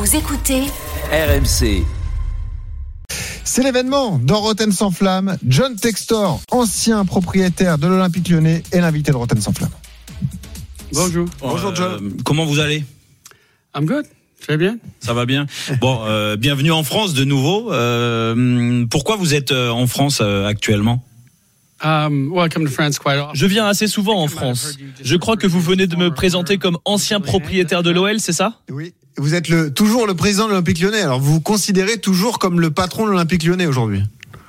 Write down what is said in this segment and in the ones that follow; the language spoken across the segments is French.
Vous écoutez RMC. C'est l'événement dans Rotten sans flamme. John Textor, ancien propriétaire de l'Olympique Lyonnais, est l'invité de Rotten sans flamme. Bonjour. Bonjour John. Comment vous allez ? I'm good. Très bien. Ça va bien. Bon, bienvenue en France de nouveau. Pourquoi vous êtes en France actuellement ? Je viens assez souvent en France. Je crois que vous venez de me présenter comme ancien propriétaire de l'OL, c'est ça ? Oui. Vous êtes toujours le président de l'Olympique Lyonnais. Alors vous vous considérez toujours comme le patron de l'Olympique Lyonnais aujourd'hui ?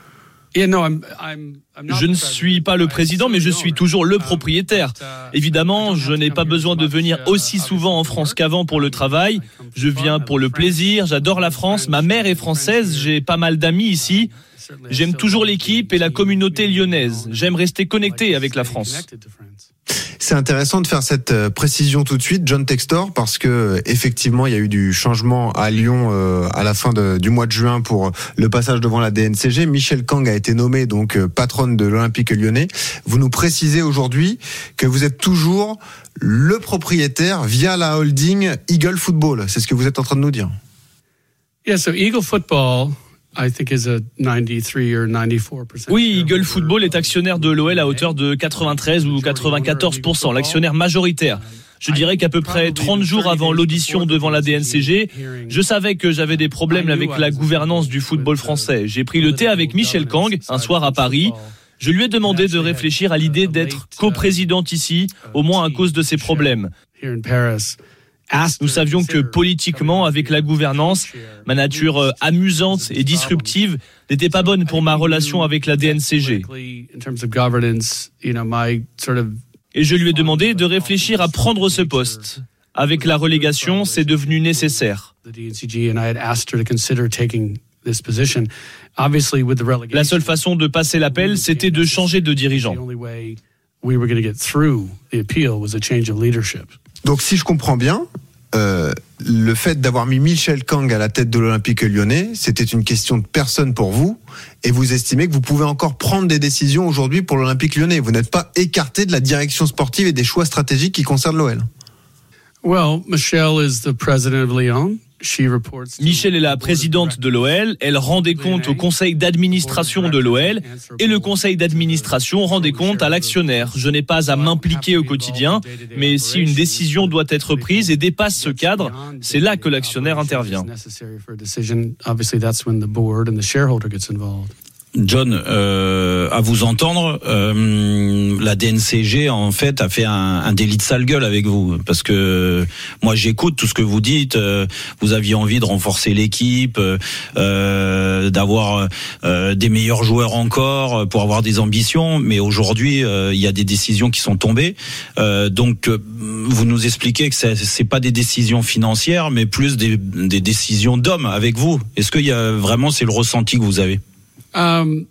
Je ne suis pas le président, mais je suis toujours le propriétaire. Évidemment, je n'ai pas besoin de venir aussi souvent en France qu'avant pour le travail. Je viens pour le plaisir, j'adore la France. Ma mère est française, j'ai pas mal d'amis ici. J'aime toujours l'équipe et la communauté lyonnaise. J'aime rester connecté avec la France. C'est intéressant de faire cette précision tout de suite, John Textor, parce que effectivement, il y a eu du changement à Lyon à la fin du mois de juin pour le passage devant la DNCG. Michel Kang a été nommé donc patronne de l'Olympique Lyonnais. Vous nous précisez aujourd'hui que vous êtes toujours le propriétaire via la holding Eagle Football. C'est ce que vous êtes en train de nous dire. Yeah, so Eagle Football, I think is a 93 or 94%. Oui, Eagle Football est actionnaire de l'OL à hauteur de 93 ou 94%, l'actionnaire majoritaire. Je dirais qu'à peu près 30 jours avant l'audition devant la DNCG, je savais que j'avais des problèmes avec la gouvernance du football français. J'ai pris le thé avec Michel Kang un soir à Paris. Je lui ai demandé de réfléchir à l'idée d'être coprésidente ici, au moins à cause de ces problèmes. Nous savions que politiquement, avec la gouvernance, ma nature amusante et disruptive n'était pas bonne pour ma relation avec la DNCG. Et je lui ai demandé de réfléchir à prendre ce poste. Avec la relégation, c'est devenu nécessaire. La seule façon de passer l'appel, c'était de changer de dirigeant. Donc si je comprends bien, le fait d'avoir mis Michel Kang à la tête de l'Olympique Lyonnais, c'était une question de personne pour vous, et vous estimez que vous pouvez encore prendre des décisions aujourd'hui pour l'Olympique Lyonnais. Vous n'êtes pas écarté de la direction sportive et des choix stratégiques qui concernent l'OL. Michelle is the president of Lyon. Michel est la présidente de l'OL, elle rend des comptes au conseil d'administration de l'OL et le conseil d'administration rend des comptes à l'actionnaire. Je n'ai pas à m'impliquer au quotidien, mais si une décision doit être prise et dépasse ce cadre, c'est là que l'actionnaire intervient. John, à vous entendre, la DNCG en fait a fait un délit de sale gueule avec vous, parce que moi j'écoute tout ce que vous dites. Vous aviez envie de renforcer l'équipe, d'avoir des meilleurs joueurs encore, pour avoir des ambitions, mais aujourd'hui il y a des décisions qui sont tombées. Donc vous nous expliquez que c'est pas des décisions financières, mais plus des décisions d'hommes avec vous. Est-ce qu'il y a vraiment, c'est le ressenti que vous avez? Non,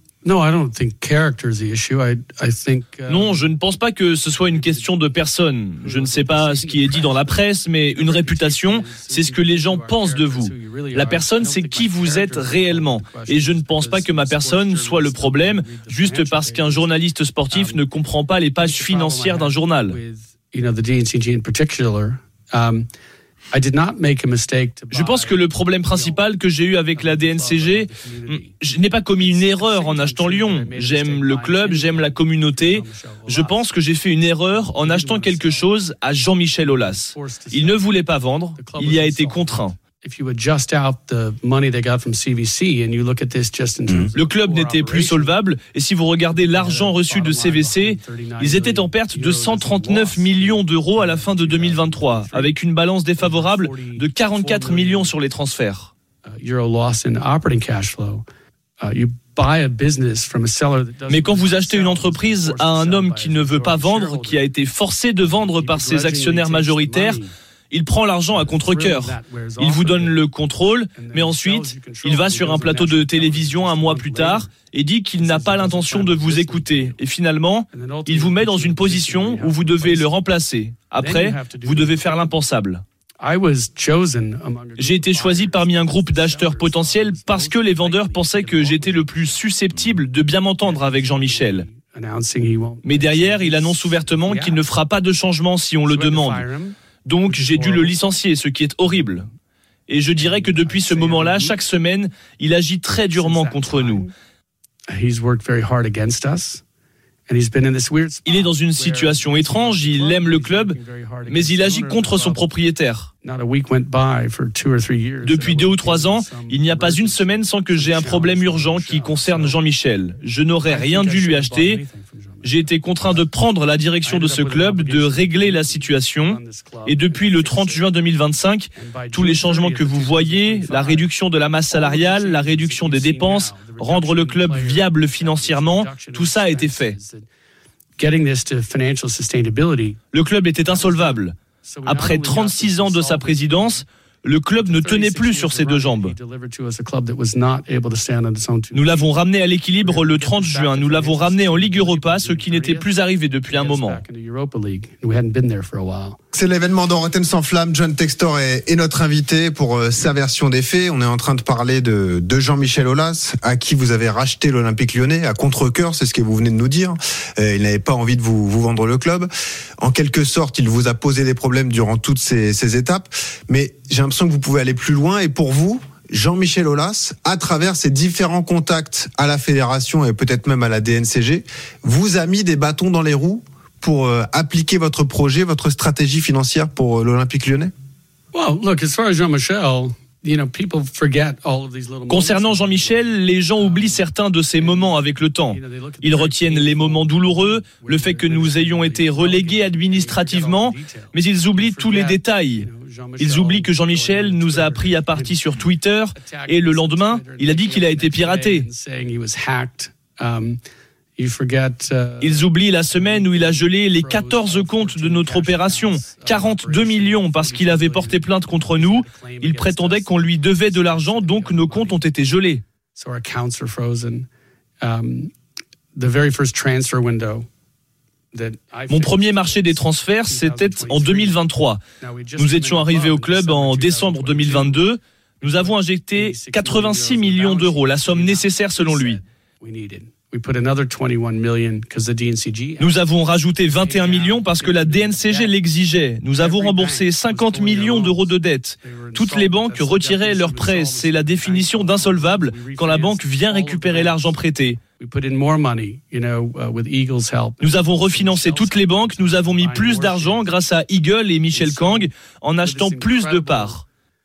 je ne pense pas que ce soit une question de personne. Je ne sais pas ce qui est dit dans la presse, mais une réputation, c'est ce que les gens pensent de vous. La personne, c'est qui vous êtes réellement. Et je ne pense pas que ma personne soit le problème, juste parce qu'un journaliste sportif ne comprend pas les pages financières d'un journal. Je pense que le problème principal que j'ai eu avec la DNCG, je n'ai pas commis une erreur en achetant Lyon. J'aime le club, j'aime la communauté. Je pense que j'ai fait une erreur en achetant quelque chose à Jean-Michel Aulas. Il ne voulait pas vendre, il y a été contraint. Le club n'était plus solvable et si vous regardez l'argent reçu de CVC, ils étaient en perte de 139 millions d'euros à la fin de 2023, avec une balance défavorable de 44 millions sur les transferts. Mais quand vous achetez une entreprise à un homme qui ne veut pas vendre, qui a été forcé de vendre par ses actionnaires majoritaires, il prend l'argent à contre-cœur. Il vous donne le contrôle, mais ensuite, il va sur un plateau de télévision un mois plus tard et dit qu'il n'a pas l'intention de vous écouter. Et finalement, il vous met dans une position où vous devez le remplacer. Après, vous devez faire l'impensable. J'ai été choisi parmi un groupe d'acheteurs potentiels parce que les vendeurs pensaient que j'étais le plus susceptible de bien m'entendre avec Jean-Michel. Mais derrière, il annonce ouvertement qu'il ne fera pas de changement si on le demande. Donc j'ai dû le licencier, ce qui est horrible. Et je dirais que depuis ce moment-là, chaque semaine, il agit très durement contre nous. Il est dans une situation étrange, il aime le club, mais il agit contre son propriétaire. Depuis 2 ou 3 ans, il n'y a pas une semaine sans que j'ai un problème urgent qui concerne Jean-Michel. Je n'aurais rien dû lui acheter. J'ai été contraint de prendre la direction de ce club, de régler la situation. Et depuis le 30 juin 2025, tous les changements que vous voyez, la réduction de la masse salariale, la réduction des dépenses, rendre le club viable financièrement, tout ça a été fait. Le club était insolvable. Après 36 ans de sa présidence, le club ne tenait plus sur ses 2 jambes. Nous l'avons ramené à l'équilibre le 30 juin. Nous l'avons ramené en Ligue Europa, ce qui n'était plus arrivé depuis un moment. C'est l'événement dans Rotten sans flamme. John Textor est notre invité pour sa version des faits. On est en train de parler de Jean-Michel Aulas, à qui vous avez racheté l'Olympique Lyonnais à contre-cœur, c'est ce que vous venez de nous dire. Il n'avait pas envie de vous vendre le club. En quelque sorte, il vous a posé des problèmes durant toutes ces étapes. Mais j'ai l'impression que vous pouvez aller plus loin. Et pour vous, Jean-Michel Aulas, à travers ses différents contacts à la fédération et peut-être même à la DNCG, vous a mis des bâtons dans les roues pour appliquer votre projet, votre stratégie financière pour l'Olympique Lyonnais? Concernant Jean-Michel, les gens oublient certains de ces moments avec le temps. Ils retiennent les moments douloureux, le fait que nous ayons été relégués administrativement, mais ils oublient tous les détails. Ils oublient que Jean-Michel nous a pris à partie sur Twitter et le lendemain, il a dit qu'il a été piraté. Ils oublient la semaine où il a gelé les 14 comptes de notre opération, 42 millions parce qu'il avait porté plainte contre nous. Il prétendait qu'on lui devait de l'argent, donc nos comptes ont été gelés. Mon premier marché des transferts, c'était en 2023. Nous étions arrivés au club en décembre 2022. Nous avons injecté 86 millions d'euros, la somme nécessaire selon lui. Nous avons rajouté 21 millions parce que la DNCG l'exigeait. Nous avons remboursé 50 millions d'euros de dettes. Toutes les banques retiraient leurs prêts. C'est la définition d'insolvable quand la banque vient récupérer l'argent prêté. Nous avons refinancé toutes les banques. Nous avons mis plus d'argent grâce à Eagle et Michel Kang en achetant plus de parts.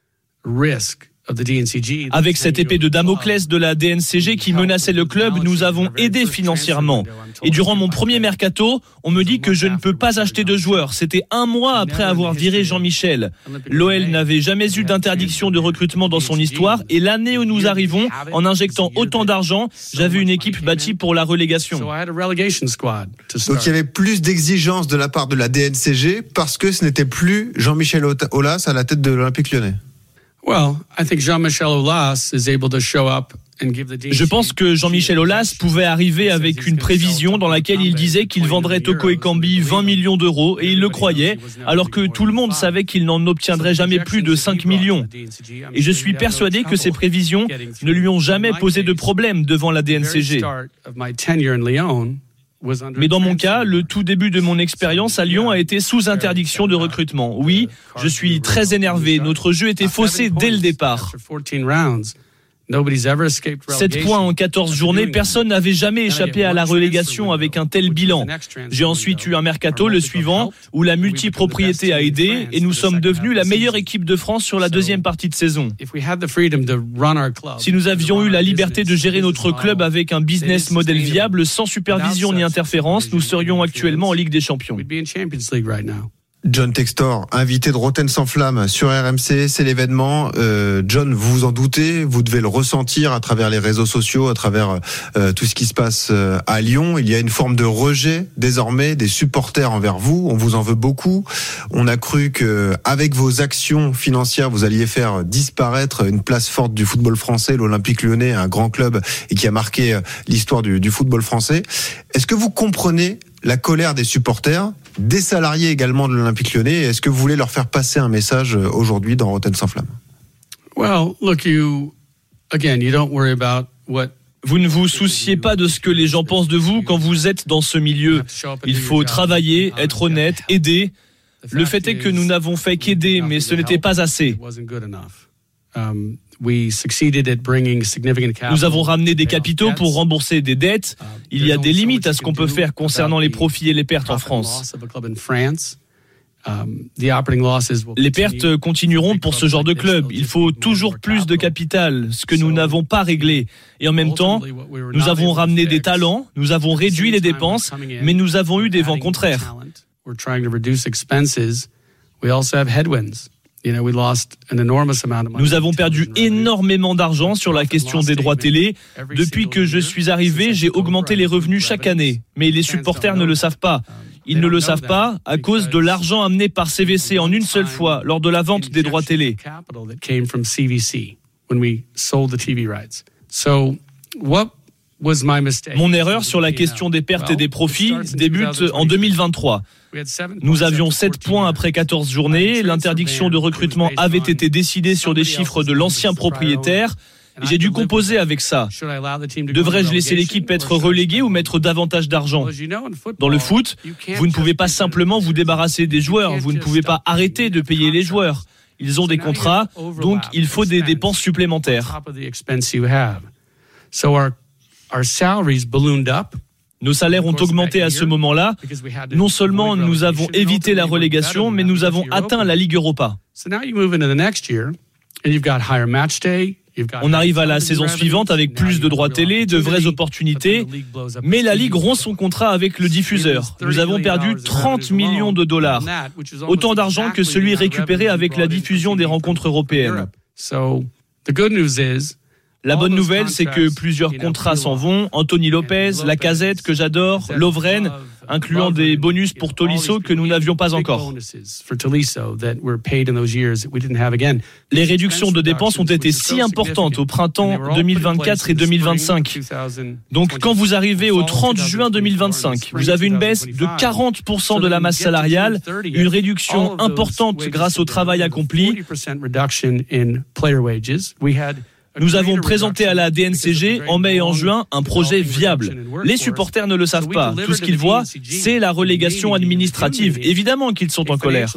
Avec cette épée de Damoclès de la DNCG qui menaçait le club, nous avons aidé financièrement. Et durant mon premier mercato, on me dit que je ne peux pas acheter de joueurs. C'était 1 mois après avoir viré Jean-Michel. L'OL n'avait jamais eu d'interdiction de recrutement dans son histoire et l'année où nous arrivons, en injectant autant d'argent, j'avais une équipe bâtie pour la relégation. Donc il y avait plus d'exigences de la part de la DNCG parce que ce n'était plus Jean-Michel Aulas à la tête de l'Olympique Lyonnais. Je pense que Jean-Michel Aulas pouvait arriver avec une prévision dans laquelle il disait qu'il vendrait Toko Ekambi 20 millions d'euros et il le croyait, alors que tout le monde savait qu'il n'en obtiendrait jamais plus de 5 millions. Et je suis persuadé que ces prévisions ne lui ont jamais posé de problème devant la DNCG. Mais dans mon cas, le tout début de mon expérience à Lyon a été sous interdiction de recrutement. Oui, je suis très énervé. Notre jeu était faussé dès le départ. 7 points en 14 journées, personne n'avait jamais échappé à la relégation avec un tel bilan. J'ai ensuite eu un mercato, le suivant, où la multipropriété a aidé et nous sommes devenus la meilleure équipe de France sur la deuxième partie de saison. Si nous avions eu la liberté de gérer notre club avec un business model viable, sans supervision ni interférence, nous serions actuellement en Ligue des Champions. John Textor, invité de Rotten sans flamme sur RMC, c'est l'événement. John, vous vous en doutez, vous devez le ressentir à travers les réseaux sociaux, à travers tout ce qui se passe à Lyon. Il y a une forme de rejet désormais des supporters envers vous. On vous en veut beaucoup. On a cru que avec vos actions financières, vous alliez faire disparaître une place forte du football français, l'Olympique Lyonnais, un grand club et qui a marqué l'histoire du football français. Est-ce que vous comprenez la colère des supporters, des salariés également de l'Olympique Lyonnais? Est-ce que vous voulez leur faire passer un message aujourd'hui dans Rotten sans flamme? Vous ne vous souciez pas de ce que les gens pensent de vous quand vous êtes dans ce milieu. Il faut travailler, être honnête, aider. Le fait est que nous n'avons fait qu'aider, mais ce n'était pas assez. Nous avons ramené des capitaux pour rembourser des dettes. Il y a des limites à ce qu'on peut faire concernant les profits et les pertes en France. Les pertes continueront pour ce genre de club. Il faut toujours plus de capital, ce que nous n'avons pas réglé. Et en même temps, nous avons ramené des talents, nous avons réduit les dépenses, mais nous avavons eu des vents contraires. Nous avons perdu énormément d'argent sur la question des droits télé. Depuis que je suis arrivé, j'ai augmenté les revenus chaque année. Mais les supporters ne le savent pas. Ils ne le savent pas à cause de l'argent amené par CVC en une seule fois lors de la vente des droits télé. Mon erreur sur la question des pertes et des profits débute en 2023. Nous avions 7 points après 14 journées. L'interdiction de recrutement avait été décidée sur des chiffres de l'ancien propriétaire. J'ai dû composer avec ça. Devrais-je laisser l'équipe être reléguée ou mettre davantage d'argent ? Dans le foot, vous ne pouvez pas simplement vous débarrasser des joueurs. Vous ne pouvez pas arrêter de payer les joueurs. Ils ont des contrats, donc il faut des dépenses supplémentaires. Nos salaires ont augmenté à ce moment-là. Non seulement nous avons évité la relégation, mais nous avons atteint la Ligue Europa. On arrive à la saison suivante avec plus de droits télé, de vraies opportunités, mais la Ligue rompt son contrat avec le diffuseur. Nous avons perdu 30 millions de dollars, autant d'argent que celui récupéré avec la diffusion des rencontres européennes. La bonne nouvelle, c'est que plusieurs contrats s'en vont. Anthony Lopez, Lacazette, que j'adore, Lovren, incluant des bonus pour Tolisso que nous n'avions pas encore. Les réductions de dépenses ont été si importantes au printemps 2024 et 2025. Donc, quand vous arrivez au 30 juin 2025, vous avez une baisse de 40% de la masse salariale, une réduction importante grâce au travail accompli. Nous avons présenté à la DNCG en mai et en juin un projet viable. Les supporters ne le savent pas. Tout ce qu'ils voient, c'est la relégation administrative. Évidemment qu'ils sont en colère.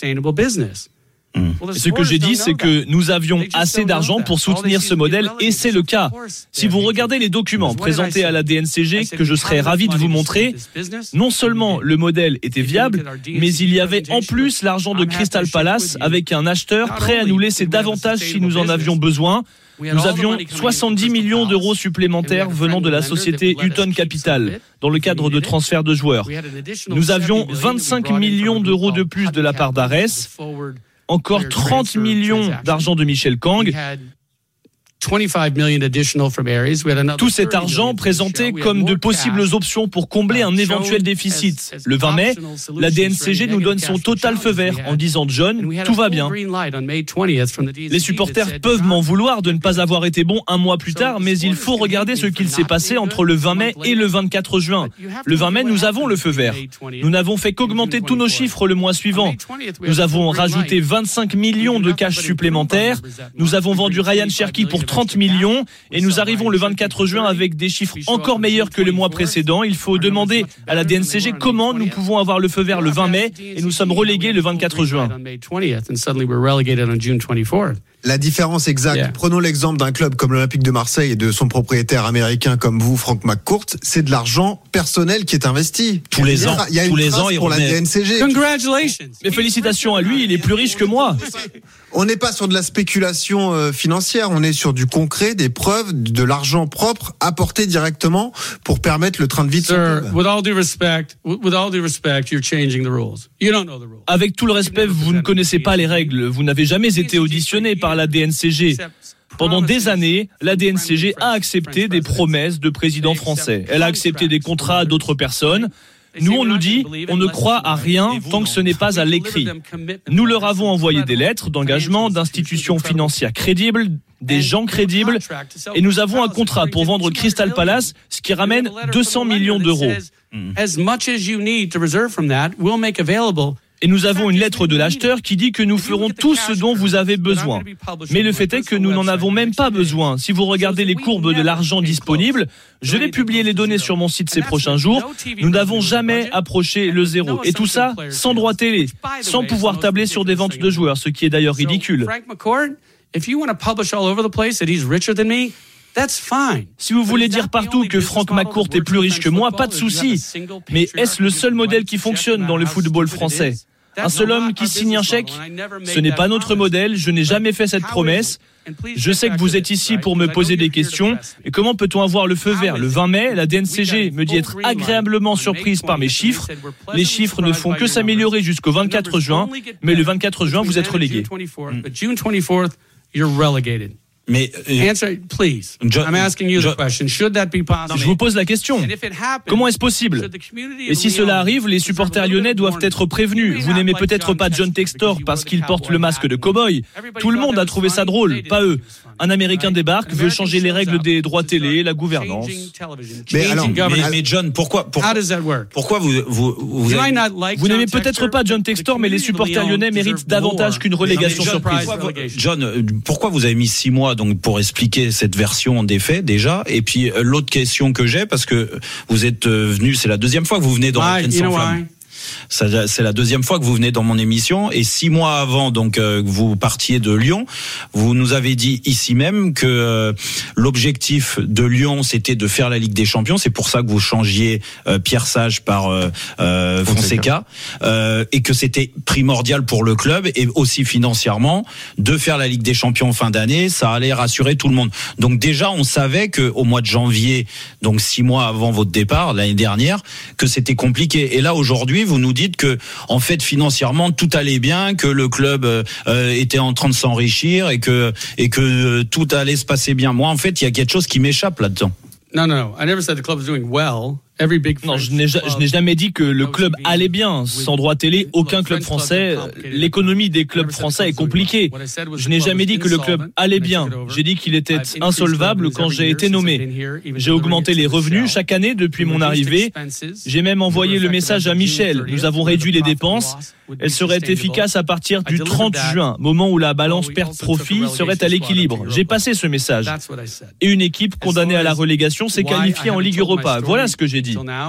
Ce que j'ai dit, c'est que nous avions assez d'argent pour soutenir ce modèle et c'est le cas. Si vous regardez les documents présentés à la DNCG, que je serais ravi de vous montrer, non seulement le modèle était viable, mais il y avait en plus l'argent de Crystal Palace avec un acheteur prêt à nous laisser davantage si nous en avions besoin. Nous avions 70 millions d'euros supplémentaires venant de la société Hutton Capital dans le cadre de transferts de joueurs. Nous avions 25 millions d'euros de plus de la part d'Ares, encore 30 millions d'argent de Michel Kang. Tout cet argent présenté comme de possibles options pour combler un éventuel déficit. Le 20 mai, la DNCG nous donne son total feu vert en disant « John, tout va bien ». Les supporters peuvent m'en vouloir de ne pas avoir été bons un mois plus tard, mais il faut regarder ce qu'il s'est passé entre le 20 mai et le 24 juin. Le 20 mai, nous avons le feu vert. Nous n'avons fait qu'augmenter tous nos chiffres le mois suivant. Nous avons rajouté 25 millions de cash supplémentaires. Nous avons vendu Ryan Cherki pour 30 millions et nous arrivons le 24 juin avec des chiffres encore meilleurs que le mois précédent. Il faut demander à la DNCG comment nous pouvons avoir le feu vert le 20 mai et nous sommes relégués le 24 juin. La différence exacte, prenons l'exemple d'un club comme l'Olympique de Marseille et de son propriétaire américain comme vous, Frank McCourt, c'est de l'argent personnel qui est investi. Tous les ans, il y a une trace pour la DNCG. Congratulations. Mais félicitations à lui, il est plus riche que moi. On n'est pas sur de la spéculation financière, on est sur du concret, des preuves, de l'argent propre apporté directement pour permettre le train de vie de son club. With all due respect, you're changing the rules. You don't know the rules. Avec tout le respect, vous ne connaissez pas les règles. Vous n'avez jamais été auditionné par la DNCG. Pendant des années, la DNCG a accepté des promesses de présidents français. Elle a accepté des contrats d'autres personnes. Nous, on nous dit, on ne croit à rien tant que ce n'est pas à l'écrit. Nous leur avons envoyé des lettres d'engagement d'institutions financières crédibles, des gens crédibles, et nous avons un contrat pour vendre Crystal Palace, ce qui ramène 200 millions d'euros. Et nous avons une lettre de l'acheteur qui dit que nous ferons tout ce dont vous avez besoin. Mais le fait est que nous n'en avons même pas besoin. Si vous regardez les courbes de l'argent disponible, je vais publier les données sur mon site ces prochains jours. Nous n'avons jamais approché le zéro. Et tout ça sans droit télé, sans pouvoir tabler sur des ventes de joueurs, ce qui est d'ailleurs ridicule. If you want to publish all over the place that he's richer than me, that's fine. Si vous voulez dire partout que Frank McCourt est plus riche que moi, pas de souci. Mais est-ce le seul modèle qui fonctionne dans le football français ? Un seul homme qui signe un chèque ? Ce n'est pas notre modèle, je n'ai jamais fait cette promesse. Je sais que vous êtes ici pour me poser des questions. Et comment peut-on avoir le feu vert ? Le 20 mai, la DNCG me dit être agréablement surprise par mes chiffres. Les chiffres ne font que s'améliorer jusqu'au 24 juin, mais le 24 juin, vous êtes relégué. Mais answer, please. I'm asking you the question. Should that be possible? Je vous pose la question. Comment est-ce possible ? Et si cela arrive, les supporters lyonnais doivent être prévenus. Vous n'aimez peut-être pas John Textor parce qu'il porte le masque de cow-boy. Tout le monde a trouvé ça drôle, pas eux. Un Américain débarque, veut changer les règles des droits télé, la gouvernance. Mais John, pourquoi vous n'aimez peut-être pas John Textor, mais les supporters lyonnais méritent davantage qu'une relégation surprise. John, pourquoi vous avez mis 6 mois donc pour expliquer cette version des faits déjà ? Et puis l'autre question que j'ai, parce que vous êtes venu, c'est la deuxième fois que vous venez dans Antenne sans flamme. C'est la deuxième fois que vous venez dans mon émission, et 6 mois avant donc vous partiez de Lyon, vous nous avez dit ici même que l'objectif de Lyon c'était de faire la Ligue des Champions. C'est pour ça que vous changiez Pierre Sage par Fonseca, et que c'était primordial pour le club et aussi financièrement de faire la Ligue des Champions en fin d'année. Ça allait rassurer tout le monde. Donc déjà on savait que au mois de janvier, donc 6 mois avant votre départ l'année dernière, que c'était compliqué. Et là aujourd'hui vous nous dites que en fait financièrement tout allait bien, que le club était en train de s'enrichir et que tout allait se passer bien. Moi en fait il y a quelque chose qui m'échappe là-dedans. No. I never said the club was doing well. Non, je n'ai jamais dit que le club allait bien. Sans droit télé, aucun club français. L'économie des clubs français est compliquée. Je n'ai jamais dit que le club allait bien. J'ai dit qu'il était insolvable quand j'ai été nommé. J'ai augmenté les revenus chaque année depuis mon arrivée. J'ai même envoyé le message à Michel. Nous avons réduit les dépenses. Elles seraient efficaces à partir du 30 juin, moment où la balance perte-profit serait à l'équilibre. J'ai passé ce message. Et une équipe condamnée à la relégation s'est qualifiée en Ligue Europa. Voilà ce que j'ai dit.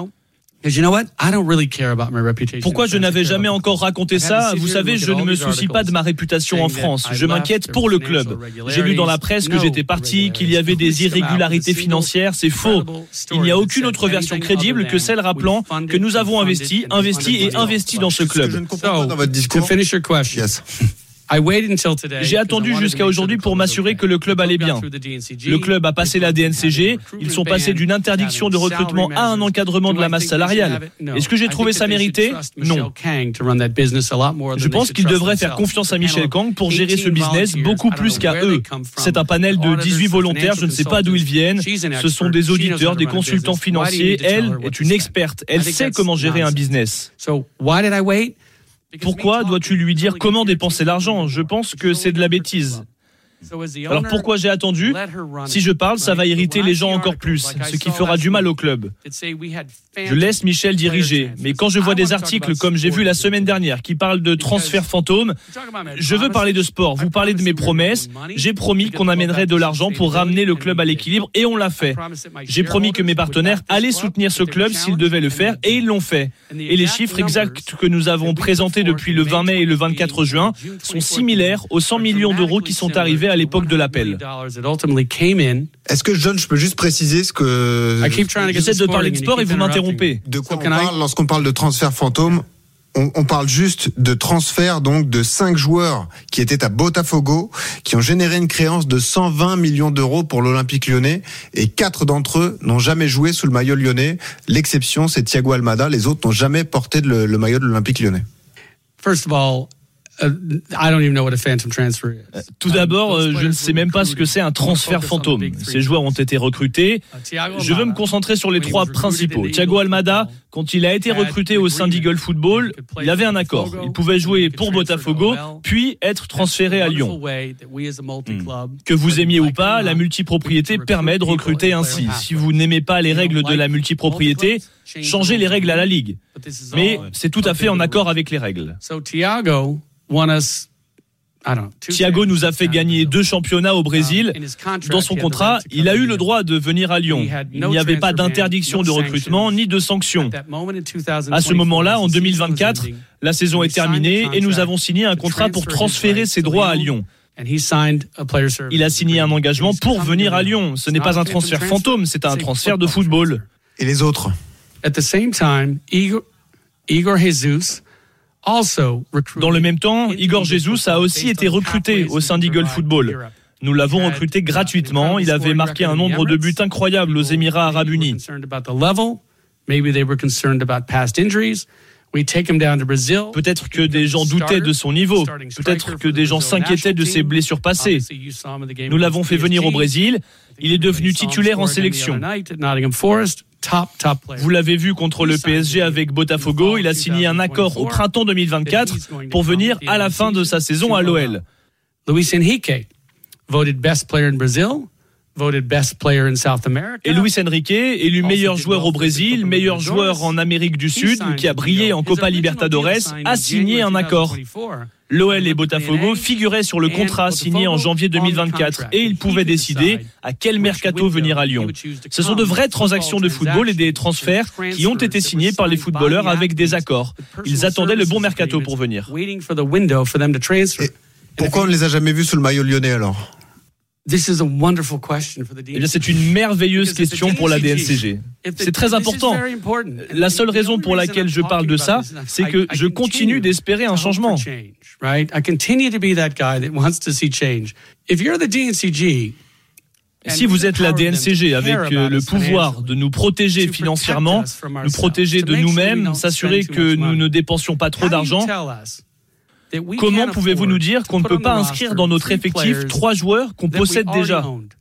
Pourquoi je n'avais jamais encore raconté ça ? Vous savez, je ne me soucie pas de ma réputation en France. Je m'inquiète pour le club. J'ai lu dans la presse que j'étais parti, qu'il y avait des irrégularités financières. C'est faux. Il n'y a aucune autre version crédible que celle rappelant que nous avons investi dans ce club. Je ne comprends pas dans votre discours. Yes. J'ai attendu jusqu'à aujourd'hui pour m'assurer que le club allait bien. Le club a passé la DNCG, ils sont passés d'une interdiction de recrutement à un encadrement de la masse salariale. Est-ce que j'ai trouvé ça mérité ? Non. Je pense qu'ils devraient faire confiance à Michel Kang pour gérer ce business beaucoup plus qu'à eux. C'est un panel de 18 volontaires, je ne sais pas d'où ils viennent. Ce sont des auditeurs, des consultants financiers. Elle est une experte, elle sait comment gérer un business. Pourquoi dois-tu lui dire comment dépenser l'argent ? Je pense que c'est de la bêtise. Alors pourquoi j'ai attendu ? Si je parle, ça va irriter les gens encore plus, ce qui fera du mal au club. Je laisse Michel diriger, mais quand je vois des articles comme j'ai vu la semaine dernière qui parlent de transfert fantôme, je veux parler de sport. Vous parlez de mes promesses. J'ai promis qu'on amènerait de l'argent pour ramener le club à l'équilibre et on l'a fait. J'ai promis que mes partenaires allaient soutenir ce club s'ils devaient le faire et ils l'ont fait. Et les chiffres exacts que nous avons présentés depuis le 20 mai et le 24 juin sont similaires aux 100 millions d'euros qui sont arrivés à l'époque de l'appel. Est-ce que John, je peux juste préciser ce que... J'essaie de parler de sport et vous m'interrompez. De quoi on parle lorsqu'on parle de transfert fantôme? On parle juste de transfert donc de 5 joueurs qui étaient à Botafogo, qui ont généré une créance de 120 millions d'euros pour l'Olympique lyonnais, et 4 d'entre eux n'ont jamais joué sous le maillot lyonnais. L'exception, c'est Thiago Almada. Les autres n'ont jamais porté le maillot de l'Olympique lyonnais. First of all, I don't even know what a phantom transfer is. Tout d'abord, je ne sais même pas ce que c'est un transfert fantôme. Ces joueurs ont été recrutés. Je veux me concentrer sur les 3 principaux. Thiago Almada, quand il a été recruté au sein d'Eagle Football, il avait un accord. Il pouvait jouer pour Botafogo, puis être transféré à Lyon. Que vous aimiez ou pas, la multipropriété permet de recruter ainsi. Si vous n'aimez pas les règles de la multipropriété, changez les règles à la Ligue. Mais c'est tout à fait en accord avec les règles. Thiago nous a fait gagner 2 championnats au Brésil. Dans son contrat, il a eu le droit de venir à Lyon. Il n'y avait pas d'interdiction de recrutement ni de sanctions. À ce moment-là, en 2024, la saison est terminée et nous avons signé un contrat pour transférer ses droits à Lyon. Il a signé un engagement pour venir à Lyon. Ce n'est pas un transfert fantôme, c'est un transfert de football. Et les autres? Dans le même temps, Igor Jesus a aussi été recruté au sein d'Eagle Football. Nous l'avons recruté gratuitement. Il avait marqué un nombre de buts incroyables aux Émirats Arabes Unis. Peut-être que des gens doutaient de son niveau. Peut-être que des gens s'inquiétaient de ses blessures passées. Nous l'avons fait venir au Brésil. Il est devenu titulaire en sélection. Vous l'avez vu contre le PSG avec Botafogo. Il a signé un accord au printemps 2024 pour venir à la fin de sa saison à l'OL. Luis Enrique, voted best player in Brazil, voted best player in South America. Et Luis Enrique, élu meilleur joueur au Brésil, meilleur joueur en Amérique du Sud, qui a brillé en Copa Libertadores, a signé un accord. L'OL et Botafogo figuraient sur le contrat signé en janvier 2024 et ils pouvaient décider à quel mercato venir à Lyon. Ce sont de vraies transactions de football et des transferts qui ont été signés par les footballeurs avec des accords. Ils attendaient le bon mercato pour venir. Et pourquoi on ne les a jamais vus sous le maillot lyonnais alors? Eh bien, c'est une merveilleuse question pour la DNCG. C'est très important. La seule raison pour laquelle je parle de ça, c'est que je continue d'espérer un changement. Si vous êtes la DNCG avec le pouvoir de nous protéger financièrement, nous protéger de nous-mêmes, s'assurer que nous ne dépensions pas trop d'argent, comment pouvez-vous nous dire qu'on ne peut pas inscrire dans notre effectif 3 joueurs qu'on possède déjà?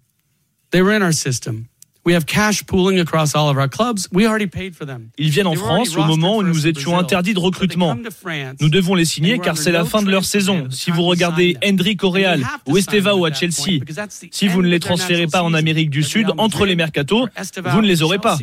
Ils viennent en France au moment où nous étions interdits de recrutement. Nous devons les signer car c'est la fin de leur saison. Si vous regardez Hendrik au Real ou Estevao à Chelsea, si vous ne les transférez pas en Amérique du Sud, entre les mercatos, vous ne les aurez pas.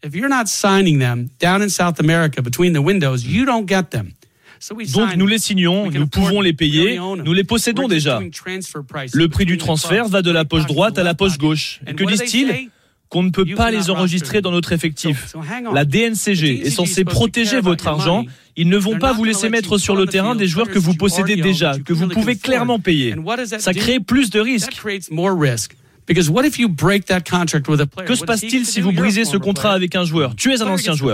Donc nous les signons, nous pouvons les payer, nous les possédons déjà. Le prix du transfert va de la poche droite à la poche gauche. Et que disent-ils? Qu'on ne peut pas les enregistrer dans notre effectif. La DNCG est censée protéger votre argent. Ils ne vont pas vous laisser mettre sur le terrain des joueurs que vous possédez déjà, que vous pouvez clairement payer. Ça crée plus de risques. Que se passe-t-il si vous brisez ce contrat avec un joueur? Tu es un ancien joueur.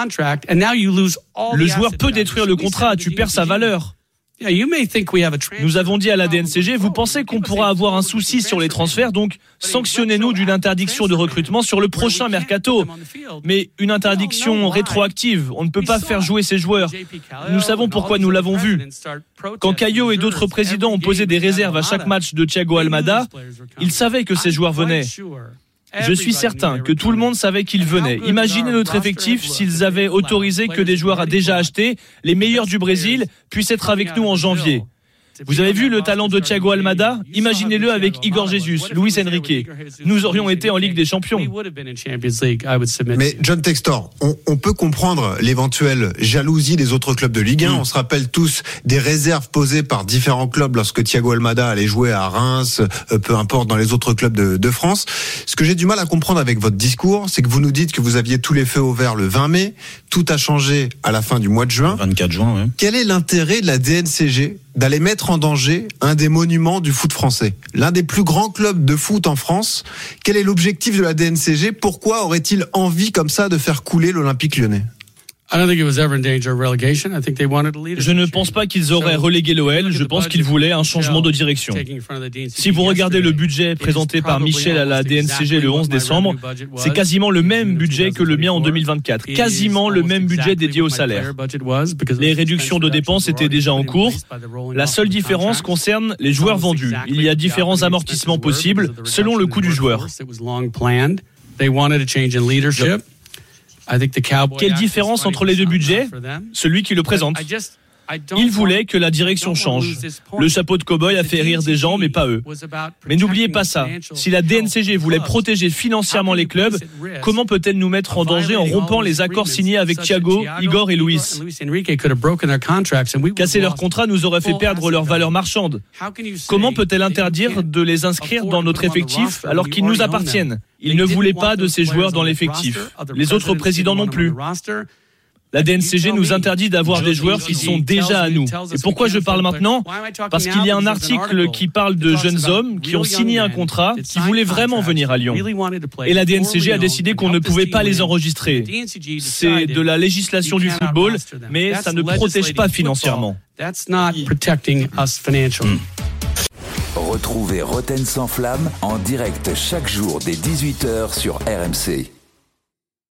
Le joueur peut détruire le contrat, tu perds sa valeur. Nous avons dit à la DNCG, vous pensez qu'on pourra avoir un souci sur les transferts, donc sanctionnez-nous d'une interdiction de recrutement sur le prochain mercato. Mais une interdiction rétroactive, on ne peut pas faire jouer ces joueurs. Nous savons pourquoi nous l'avons vu. Quand Caio et d'autres présidents ont posé des réserves à chaque match de Thiago Almada, ils savaient que ces joueurs venaient. Je suis certain que tout le monde savait qu'ils venaient. Imaginez notre effectif s'ils avaient autorisé que des joueurs déjà achetés, les meilleurs du Brésil, puissent être avec nous en janvier. Vous avez vu le talent de Thiago Almada? Imaginez-le avec Igor Jesus, Luis Enrique. Nous aurions été en Ligue des Champions. Mais John Textor, on peut comprendre l'éventuelle jalousie des autres clubs de Ligue 1. On se rappelle tous des réserves posées par différents clubs lorsque Thiago Almada allait jouer à Reims, peu importe, dans les autres clubs de France. Ce que j'ai du mal à comprendre avec votre discours, c'est que vous nous dites que vous aviez tous les feux au vert le 20 mai. Tout a changé à la fin du mois de juin. 24 juin, oui. Quel est l'intérêt de la DNCG d'aller mettre en danger un des monuments du foot français, l'un des plus grands clubs de foot en France? Quel est l'objectif de la DNCG? Pourquoi aurait-il envie comme ça de faire couler l'Olympique Lyonnais? Je ne pense pas qu'ils auraient relégué l'OL, je pense qu'ils voulaient un changement de direction. Si vous regardez le budget présenté par Michel à la DNCG le 11 décembre, c'est quasiment le même budget que le mien en 2024, quasiment le même budget dédié au salaire. Les réductions de dépenses étaient déjà en cours. La seule différence concerne les joueurs vendus. Il y a différents amortissements possibles selon le coût du joueur. Quelle différence entre les deux budgets? Celui qui le présente. Ils voulaient que la direction change. Le chapeau de cow-boy a fait rire des gens, mais pas eux. Mais n'oubliez pas ça. Si la DNCG voulait protéger financièrement les clubs, comment peut-elle nous mettre en danger en rompant les accords signés avec Thiago, Igor et Luis? Casser leur contrat nous aurait fait perdre leur valeur marchande. Comment peut-elle interdire de les inscrire dans notre effectif alors qu'ils nous appartiennent? Ils ne voulaient pas de ces joueurs dans l'effectif. Les autres présidents non plus. La DNCG nous interdit d'avoir des joueurs qui sont déjà à nous. Et pourquoi je parle maintenant ? Parce qu'il y a un article qui parle de jeunes hommes qui ont signé un contrat, qui voulaient vraiment venir à Lyon. Et la DNCG a décidé qu'on ne pouvait pas les enregistrer. C'est de la législation du football, mais ça ne protège pas financièrement. Retrouvez Roten sans flamme en direct chaque jour dès 18h sur RMC.